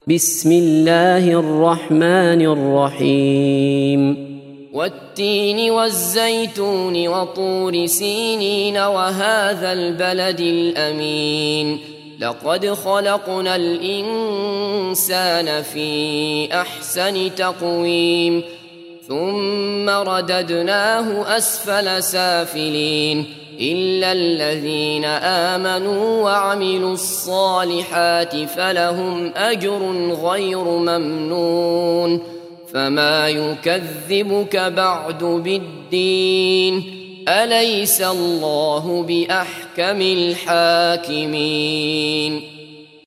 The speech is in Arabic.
بسم الله الرحمن الرحيم والتين والزيتون وطور سينين وهذا البلد الأمين لقد خلقنا الإنسان في أحسن تقويم ثم رددناه أسفل سافلين إلا الذين آمنوا وعملوا الصالحات فلهم أجر غير ممنون فما يكذبك بعد بالدين أليس الله بأحكم الحاكمين